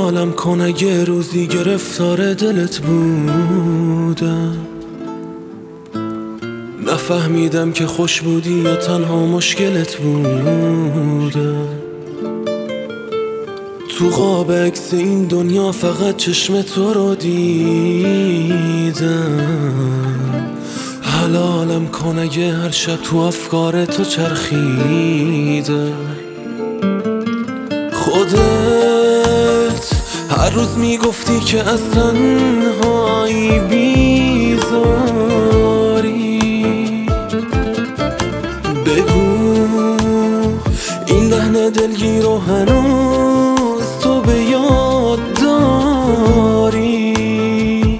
حلالم کن اگه روزی گرفتار دلت بودم، نفهمیدم که خوش بودی یا تنها مشکلت بودم. تو قاب عکس این دنیا فقط چشم تو رو دیدم. حلالم کن اگه هر شب تو افکار تو چرخیدم. خودت هر روز میگفتی که از تنهایی بیزاری، بگو این لحن دلگیر رو هنوز تو به یاد داری.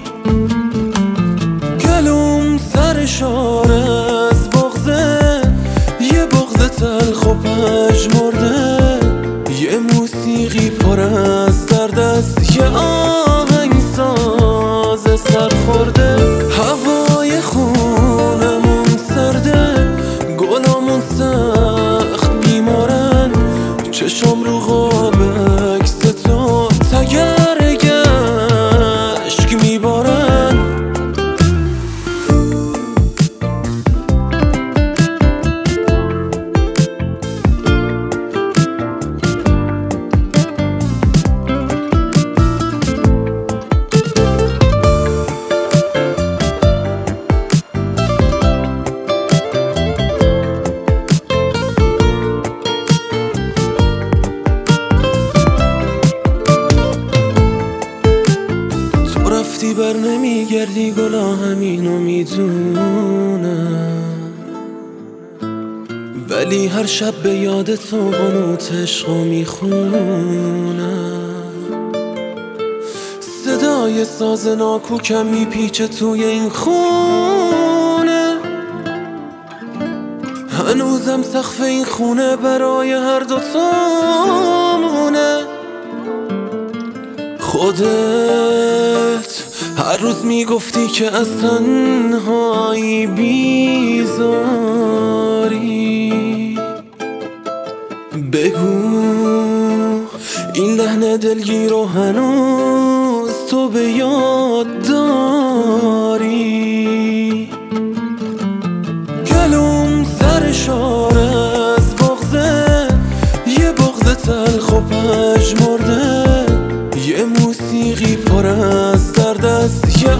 گلوم سر شاره از بغضه، یه بغض تلخ و پژمرده، یه موسیقی پر از درد است، یه آهنگساز سرخورده. هوای خونمون سرده، گلامون سخت بیمارن، چشم رو قاب عکس تو تگرگ اشک میبارن. بر نمیگردی گلا همینو میدونم، ولی هر شب به یاد تو قنوت عشقو میخونم. صدای ساز ناکوکم میپیچه توی این خونه، هنوزم سقف این خونه برای هر دوتامونه. خودت هر روز میگفتی که از تنهایی بیزاری، بگو این لحن دلگیر رو هنوز تو به یاد داری. گلوم سر شاره از بغضه، یه بغض تلخ و پژمرده، یه موسیقی پر از درد است، یه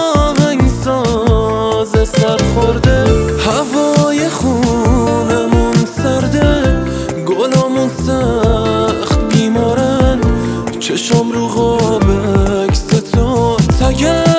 آهنگساز سرخورده. هوای خونمون سرده، گلامون سخت بیمارن، چشم رو قاب عکس تو تگرگ